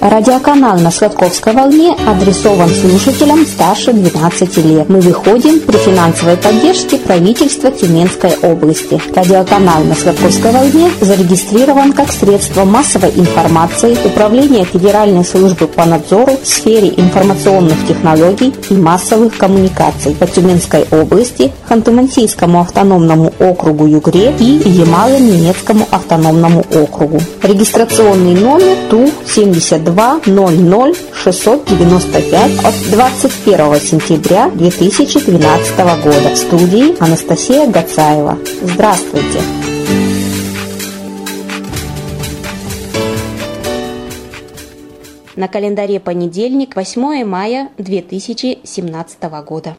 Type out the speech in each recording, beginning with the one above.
Радиоканал на Сладковской волне адресован слушателям старше 12 лет. Мы выходим при финансовой поддержке правительства Тюменской области. Радиоканал на Сладковской волне зарегистрирован как средство массовой информации Управления Федеральной службы по надзору в сфере информационных технологий и массовых коммуникаций по Тюменской области, Ханты-Мансийскому автономному округу Югре и Ямало-Ненецкому автономному округу. Регистрационный номер ТУ 72 00 695 от 21 сентября 2012 года. В студии Анастасия Гацаева. Здравствуйте! На календаре понедельник, 8 мая 2017 года.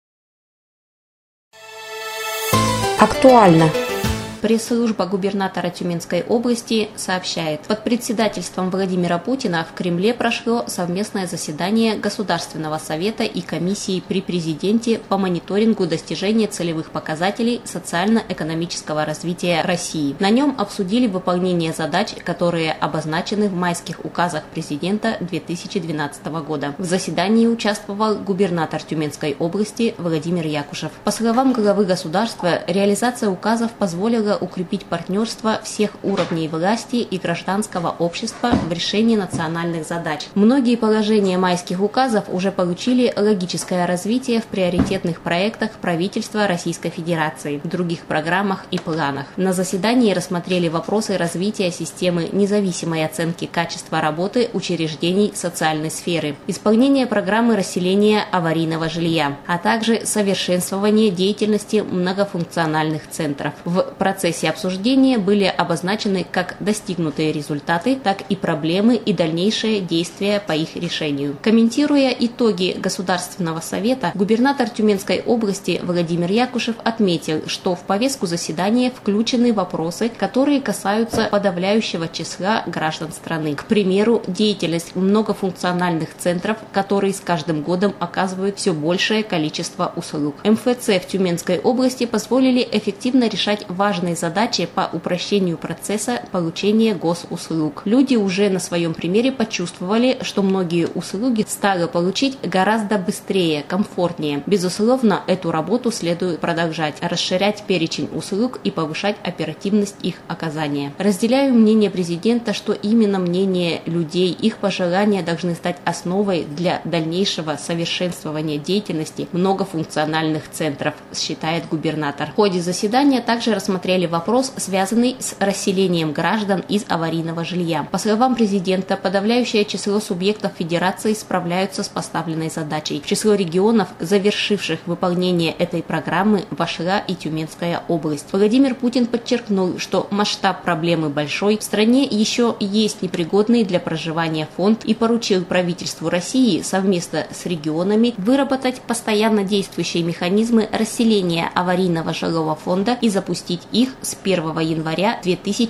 Актуально. Пресс-служба губернатора Тюменской области сообщает, под председательством Владимира Путина в Кремле прошло совместное заседание Государственного совета и комиссии при президенте по мониторингу достижения целевых показателей социально-экономического развития России. На нем обсудили выполнение задач, которые обозначены в майских указах президента 2012 года. В заседании участвовал губернатор Тюменской области Владимир Якушев. По словам главы государства, реализация указов позволила укрепить партнерство всех уровней власти и гражданского общества в решении национальных задач. Многие положения майских указов уже получили логическое развитие в приоритетных проектах правительства Российской Федерации, в других программах и планах. На заседании рассмотрели вопросы развития системы независимой оценки качества работы учреждений социальной сферы, исполнение программы расселения аварийного жилья, а также совершенствование деятельности многофункциональных центров. В процессе обсуждения были обозначены как достигнутые результаты, так и проблемы и дальнейшие действия по их решению. Комментируя итоги Государственного совета, губернатор Тюменской области Владимир Якушев отметил, что в повестку заседания включены вопросы, которые касаются подавляющего числа граждан страны. К примеру, деятельность многофункциональных центров, которые с каждым годом оказывают все большее количество услуг. МФЦ в Тюменской области позволили эффективно решать важные задачи по упрощению процесса получения госуслуг. Люди уже на своем примере почувствовали, что многие услуги стали получить гораздо быстрее, комфортнее. Безусловно, эту работу следует продолжать, расширять перечень услуг и повышать оперативность их оказания. Разделяю мнение президента, что именно мнение людей, их пожелания должны стать основой для дальнейшего совершенствования деятельности многофункциональных центров, считает губернатор. В ходе заседания также рассмотрели вопрос, связанный с расселением граждан из аварийного жилья. По словам президента, подавляющее число субъектов федерации справляются с поставленной задачей. В число регионов, завершивших выполнение этой программы, вошла и Тюменская область. Владимир Путин подчеркнул, что масштаб проблемы большой, в стране еще есть непригодный для проживания фонд и поручил правительству России совместно с регионами выработать постоянно действующие механизмы расселения аварийного жилого фонда и запустить их с 1 января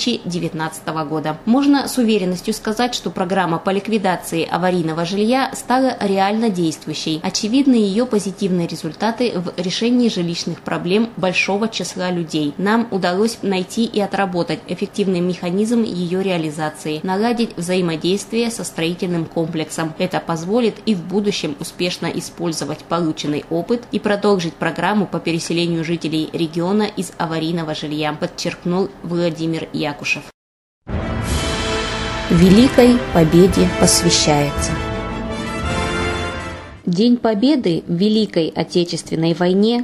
2019 года. Можно с уверенностью сказать, что программа по ликвидации аварийного жилья стала реально действующей. Очевидны ее позитивные результаты в решении жилищных проблем большого числа людей. Нам удалось найти и отработать эффективный механизм ее реализации, наладить взаимодействие со строительным комплексом. Это позволит и в будущем успешно использовать полученный опыт и продолжить программу по переселению жителей региона из аварийного жилья, подчеркнул Владимир Якушев. Великой Победе посвящается. День Победы в Великой Отечественной войне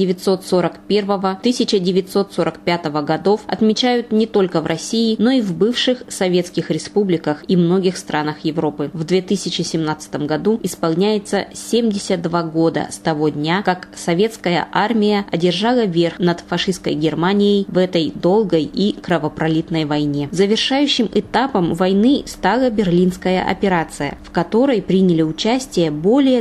1941-1945 годов отмечают не только в России, но и в бывших советских республиках и многих странах Европы. В 2017 году исполняется 72 года с того дня, как советская армия одержала верх над фашистской Германией в этой долгой и кровопролитной войне. Завершающим этапом войны стала Берлинская операция, в которой приняли участие более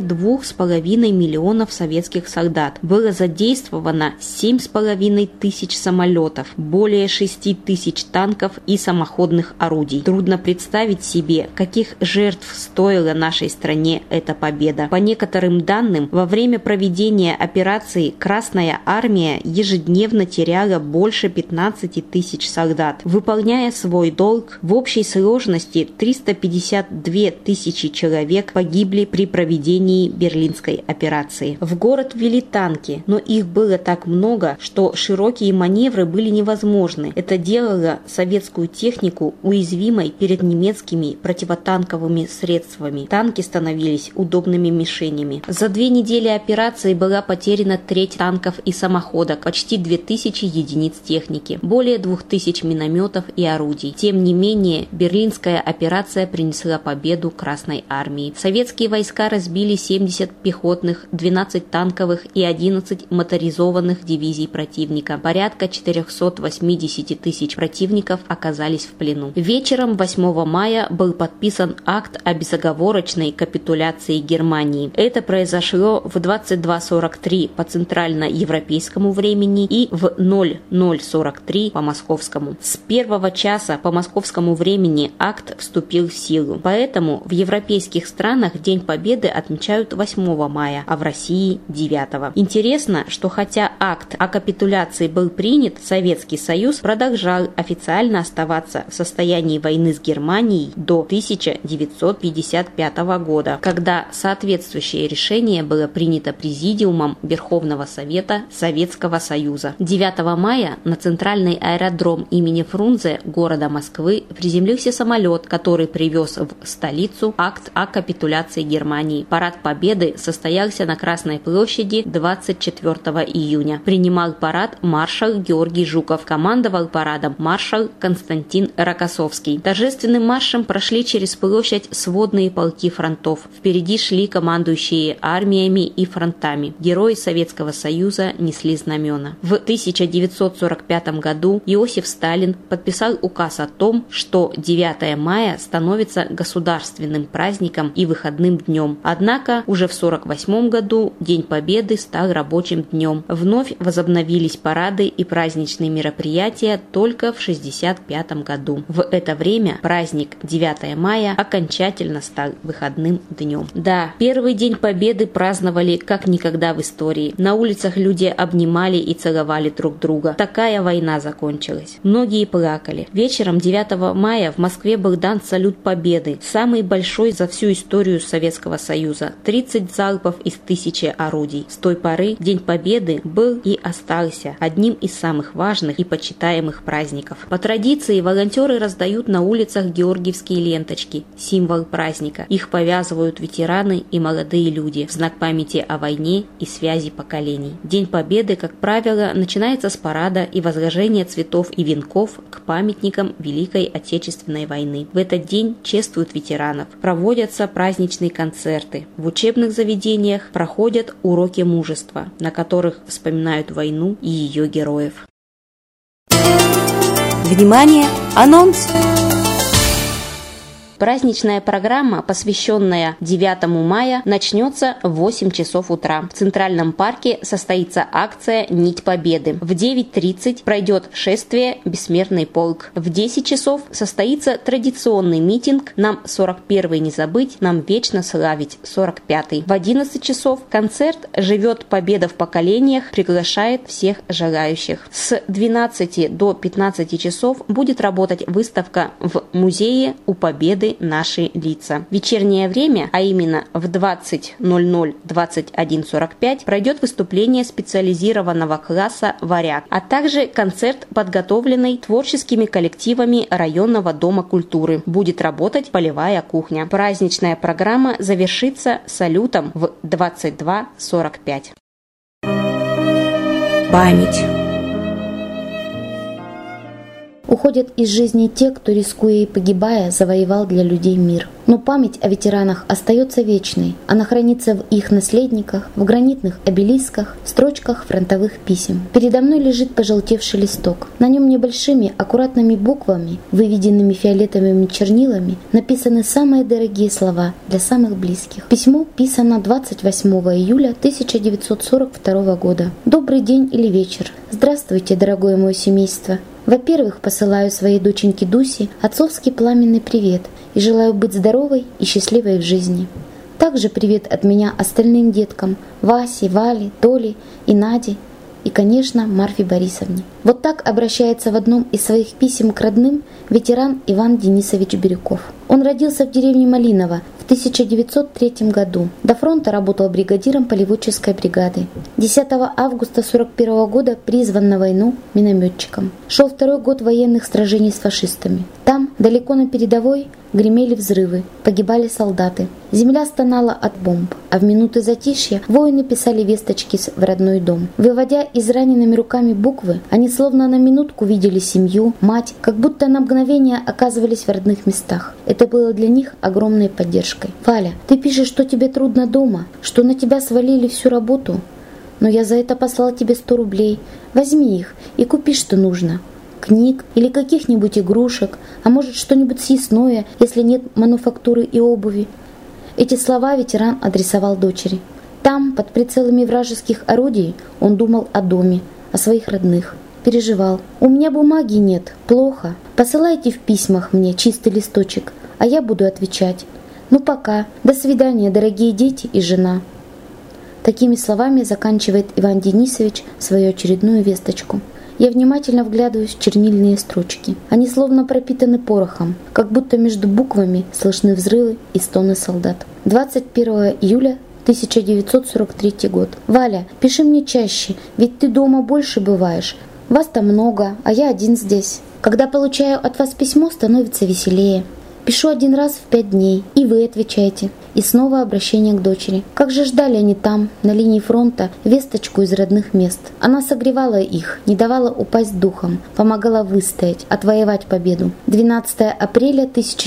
2,5 миллионов советских солдат. Было задействовано 7,5 тысяч самолетов, более 6 тысяч танков и самоходных орудий. Трудно представить себе, каких жертв стоила нашей стране эта победа. По некоторым данным, во время проведения операции Красная Армия ежедневно теряла больше 15 тысяч солдат. Выполняя свой долг, в общей сложности 352 тысячи человек погибли при проведении Берлинской операции. В город ввели танки, но их было так много, что широкие маневры были невозможны. Это делало советскую технику уязвимой перед немецкими противотанковыми средствами. Танки становились удобными мишенями. За 2 недели операции была потеряна треть танков и самоходок, почти 2000 единиц техники, более 2000 минометов и орудий. Тем не менее, Берлинская операция принесла победу Красной Армии. Советские войска разбили 70 пехотных, 12 танковых и 11 моторизованных дивизий противника. Порядка 480 тысяч противников оказались в плену. Вечером 8 мая был подписан акт о безоговорочной капитуляции Германии. Это произошло в 22:43 по центральноевропейскому времени и в 00:43 по московскому. С первого часа по московскому времени акт вступил в силу. Поэтому в европейских странах День Победы отмечают 8 мая, а в России 9. Интересно, что хотя акт о капитуляции был принят, Советский Союз продолжал официально оставаться в состоянии войны с Германией до 1955 года, когда соответствующее решение было принято Президиумом Верховного Совета Советского Союза. 9 мая на центральный аэродром имени Фрунзе города Москвы приземлился самолет, который привез в столицу акт о капитуляции Германии. Парад Победы состоялся на Красной площади 24 июня. Принимал парад маршал Георгий Жуков, командовал парадом маршал Константин Рокоссовский. Торжественным маршем прошли через площадь сводные полки фронтов. Впереди шли командующие армиями и фронтами. Герои Советского Союза несли знамена. В 1945 году Иосиф Сталин подписал указ о том, что 9 мая становится государственным праздником и выходным днем. Однако уже в 1948 году День Победы стал рабочим днем. Вновь возобновились парады и праздничные мероприятия только в 1965 году. В это время праздник 9 мая окончательно стал выходным днем. Да, первый День Победы праздновали как никогда в истории. На улицах люди обнимали и целовали друг друга. Такая война закончилась. Многие плакали. Вечером 9 мая в Москве был дан салют Победы, самый большой за всю историю Советского Союза. 30 залпов из 1000 орудий. С той поры День Победы был и остался одним из самых важных и почитаемых праздников. По традиции волонтеры раздают на улицах георгиевские ленточки, символ праздника. Их повязывают ветераны и молодые люди в знак памяти о войне и связи поколений. День Победы, как правило, начинается с парада и возложения цветов и венков к памятникам Великой Отечественной войны. В этот день чествуют ветеранов, проводятся праздничные концерты. В учебных заведениях проходят уроки мужества, на которых вспоминают войну и ее героев. Внимание! Анонс! Праздничная программа, посвященная 9 мая, начнется в 8 часов утра. В Центральном парке состоится акция «Нить Победы». В 9:30 пройдет шествие «Бессмертный полк». В 10 часов состоится традиционный митинг «Нам 41-й не забыть, нам вечно славить 45-й». В 11 часов концерт «Живет Победа в поколениях» приглашает всех желающих. С 12 до 15 часов будет работать выставка в музее «У Победы наши лица». В вечернее время, а именно в 20:00-21:45, пройдет выступление специализированного класса «Варяг», а также концерт, подготовленный творческими коллективами районного дома культуры. Будет работать полевая кухня. Праздничная программа завершится салютом в 22:45. Память. Уходят из жизни те, кто, рискуя и погибая, завоевал для людей мир. Но память о ветеранах остается вечной. Она хранится в их наследниках, в гранитных обелисках, в строчках фронтовых писем. Передо мной лежит пожелтевший листок. На нем небольшими, аккуратными буквами, выведенными фиолетовыми чернилами, написаны самые дорогие слова для самых близких. Письмо писано 28 июля 1942 года. Добрый день или вечер. Здравствуйте, дорогое мое семейство. Во-первых, посылаю своей доченьке Дусе отцовский пламенный привет и желаю быть здоровой и счастливой в жизни. Также привет от меня остальным деткам Васе, Вале, Толе и Наде и, конечно, Марфе Борисовне. Вот так обращается в одном из своих писем к родным ветеран Иван Денисович Бирюков. Он родился в деревне Малиново в 1903 году. До фронта работал бригадиром полеводческой бригады. 10 августа 1941 года призван на войну минометчиком. Шел второй год военных сражений с фашистами. Там, далеко на передовой, гремели взрывы, погибали солдаты. Земля стонала от бомб, а в минуты затишья воины писали весточки в родной дом. Выводя израненными руками буквы, они словно на минутку видели семью, мать, как будто на мгновение оказывались в родных местах. Это было для них огромной поддержкой. «Валя, ты пишешь, что тебе трудно дома, что на тебя свалили всю работу. Но я за это послал тебе 100 рублей. Возьми их и купи, что нужно. Книг или каких-нибудь игрушек, а может что-нибудь съестное, если нет мануфактуры и обуви». Эти слова ветеран адресовал дочери. Там, под прицелами вражеских орудий, он думал о доме, о своих родных. Переживал. «У меня бумаги нет, плохо. Посылайте в письмах мне чистый листочек, а я буду отвечать. Ну пока. До свидания, дорогие дети и жена». Такими словами заканчивает Иван Денисович свою очередную весточку. Я внимательно вглядываюсь в чернильные строчки. Они словно пропитаны порохом, как будто между буквами слышны взрывы и стоны солдат. 21 июля 1943 год. «Валя, пиши мне чаще, ведь ты дома больше бываешь. Вас-то много, а я один здесь. Когда получаю от вас письмо, становится веселее. Пишу один раз в 5 дней, и вы отвечаете». И снова обращение к дочери. Как же ждали они там, на линии фронта, весточку из родных мест. Она согревала их, не давала упасть духом, помогала выстоять, отвоевать победу. 12 апреля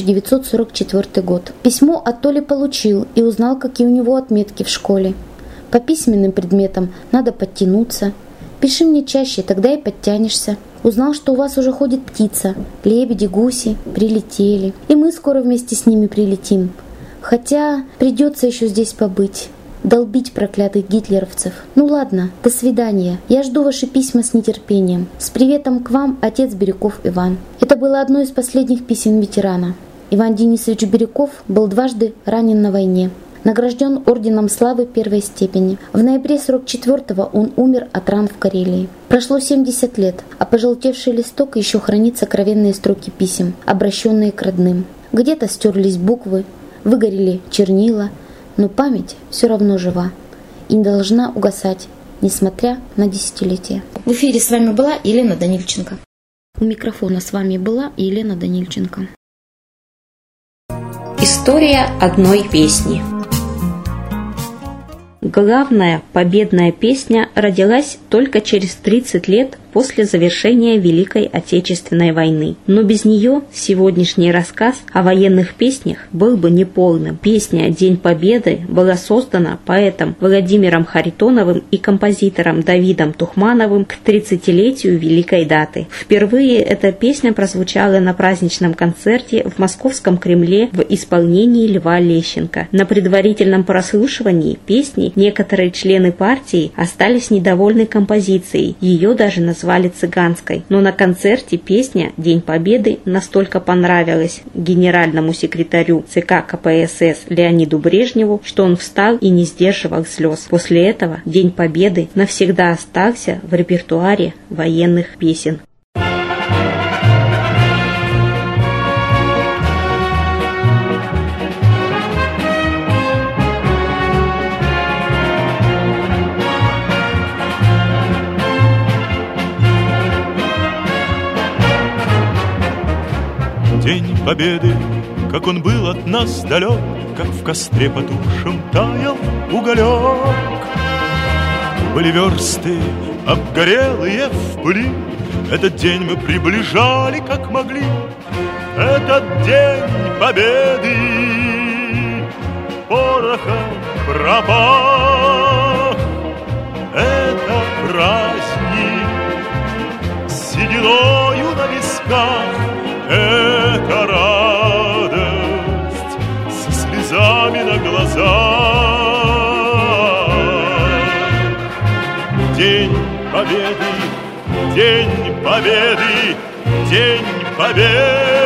1944 год. Письмо от Толи получил и узнал, какие у него отметки в школе. По письменным предметам надо подтянуться. Пиши мне чаще, тогда и подтянешься. Узнал, что у вас уже ходит птица. Лебеди, гуси прилетели. И мы скоро вместе с ними прилетим. Хотя придется еще здесь побыть. Долбить проклятых гитлеровцев. Ну ладно, до свидания. Я жду ваши письма с нетерпением. С приветом к вам, отец Бирюков Иван. Это было одно из последних писем ветерана. Иван Денисович Бирюков был дважды ранен на войне. Награжден орденом славы первой степени. В ноябре 44-го он умер от ран в Карелии. Прошло 70 лет, а пожелтевший листок еще хранит сокровенные строки писем, обращенные к родным. Где-то стерлись буквы, выгорели чернила, но память все равно жива и не должна угасать, несмотря на десятилетия. В эфире с вами была Елена Данильченко. У микрофона с вами была Елена Данильченко. История одной песни. Главная победная песня родилась только через 30 лет после завершения Великой Отечественной войны. Но без нее сегодняшний рассказ о военных песнях был бы неполным. Песня «День Победы» была создана поэтом Владимиром Харитоновым и композитором Давидом Тухмановым к 30-летию Великой даты. Впервые эта песня прозвучала на праздничном концерте в Московском Кремле в исполнении Льва Лещенко. На предварительном прослушивании песни некоторые члены партии остались недовольны композицией, ее даже назвали цыганской. Но на концерте песня «День Победы» настолько понравилась генеральному секретарю ЦК КПСС Леониду Брежневу, что он встал и не сдерживал слез. После этого День Победы навсегда остался в репертуаре военных песен. День Победы, как он был от нас далек, как в костре потухшем таял уголек. Были версты обгорелые в пыли, Этот день мы приближали, как могли, этот день победы. Порохом пропах, это праздник, сединою на висках, это радость, со слезами на глазах. День победы, день победы, день победы.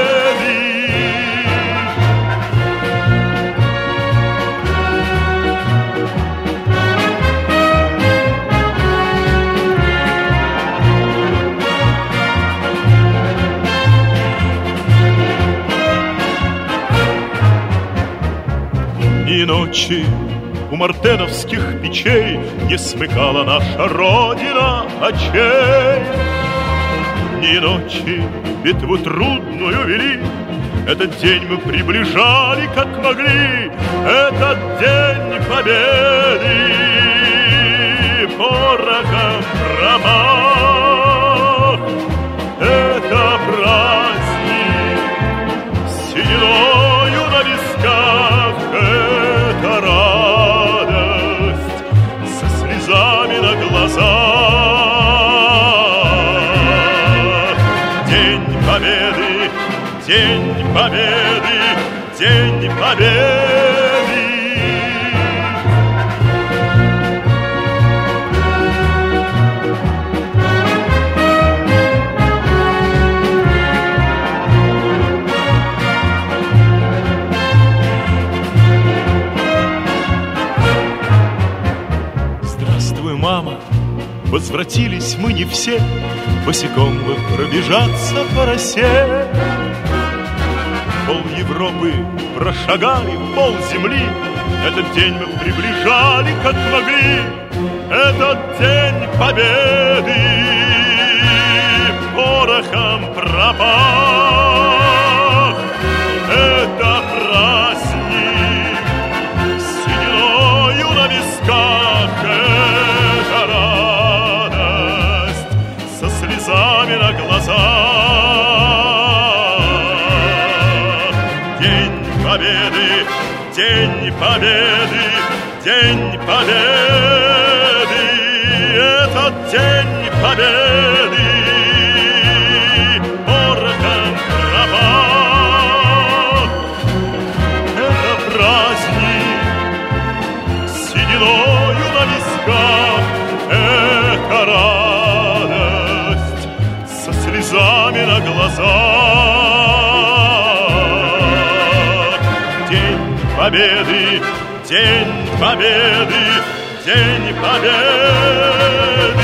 И ночи у мартеновских печей не смыкала наша Родина очей. Ни ночи битву трудную вели, этот день мы приближали, как могли, этот день победы. Порохом промах, это праздник, сединою на висках, это радость, со слезами на глазах. День победы, день победы, день победы. Мама, возвратились мы не все, босиком мы пробежаться по росе. Пол Европы прошагали, пол земли, этот день мы приближали, как могли, этот день победы. Порохом пропах, это праздник, сединою на висках, на глазах. День победы, день победы, день победы, этот день победы. Порохом пропах, это праздник, сединою на висках, это радость, со слезами на глазах. День победы, день победы, день победы.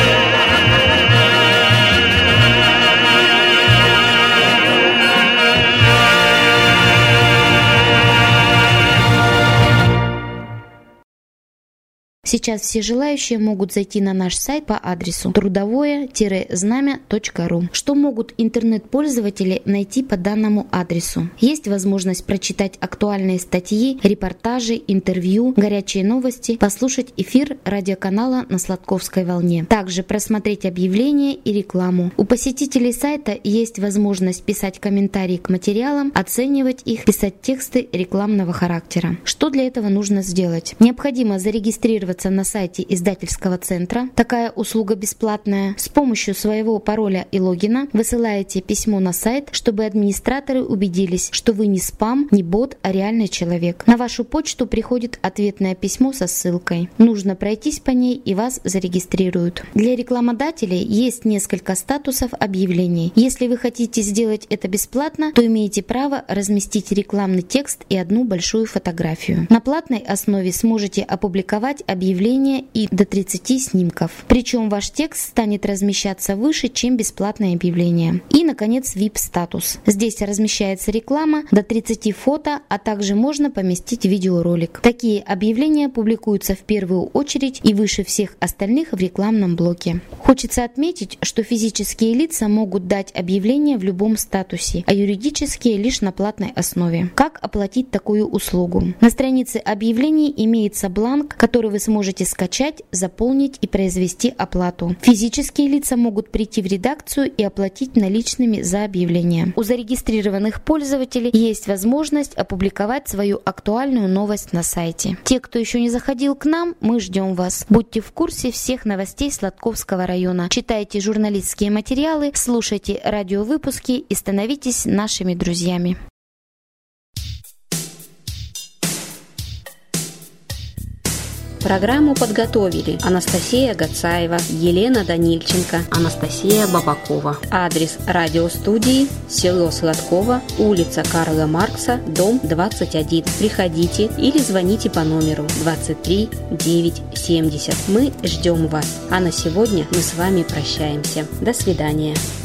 Сейчас все желающие могут зайти на наш сайт по адресу трудовое-знамя.ру. Что могут интернет-пользователи найти по данному адресу? Есть возможность прочитать актуальные статьи, репортажи, интервью, горячие новости, послушать эфир радиоканала на Сладковской волне. Также просмотреть объявления и рекламу. У посетителей сайта есть возможность писать комментарии к материалам, оценивать их, писать тексты рекламного характера. Что для этого нужно сделать? Необходимо зарегистрироваться на сайте издательского центра. Такая услуга бесплатная. С помощью своего пароля и логина высылаете письмо на сайт, чтобы администраторы убедились, что вы не спам, не бот, а реальный человек. На вашу почту приходит ответное письмо со ссылкой. Нужно пройтись по ней, и вас зарегистрируют. Для рекламодателей есть несколько статусов объявлений. Если вы хотите сделать это бесплатно, то имеете право разместить рекламный текст и одну большую фотографию. На платной основе сможете опубликовать объявление и до 30 снимков. Причем ваш текст станет размещаться выше, чем бесплатное объявление. И, наконец, VIP-статус. Здесь размещается реклама, до 30 фото, а также можно поместить видеоролик. Такие объявления публикуются в первую очередь и выше всех остальных в рекламном блоке. Хочется отметить, что физические лица могут дать объявление в любом статусе, а юридические лишь на платной основе. Как оплатить такую услугу? На странице объявлений имеется бланк, который вы сможете сможете скачать, заполнить и произвести оплату. Физические лица могут прийти в редакцию и оплатить наличными за объявление. У зарегистрированных пользователей есть возможность опубликовать свою актуальную новость на сайте. Те, кто еще не заходил к нам, мы ждем вас. Будьте в курсе всех новостей Сладковского района. Читайте журналистские материалы, слушайте радиовыпуски и становитесь нашими друзьями. Программу подготовили Анастасия Гацаева, Елена Данильченко, Анастасия Бабакова. Адрес радиостудии: село Сладково, улица Карла Маркса, дом 21. Приходите или звоните по номеру 23 970. Мы ждем вас. А на сегодня мы с вами прощаемся. До свидания.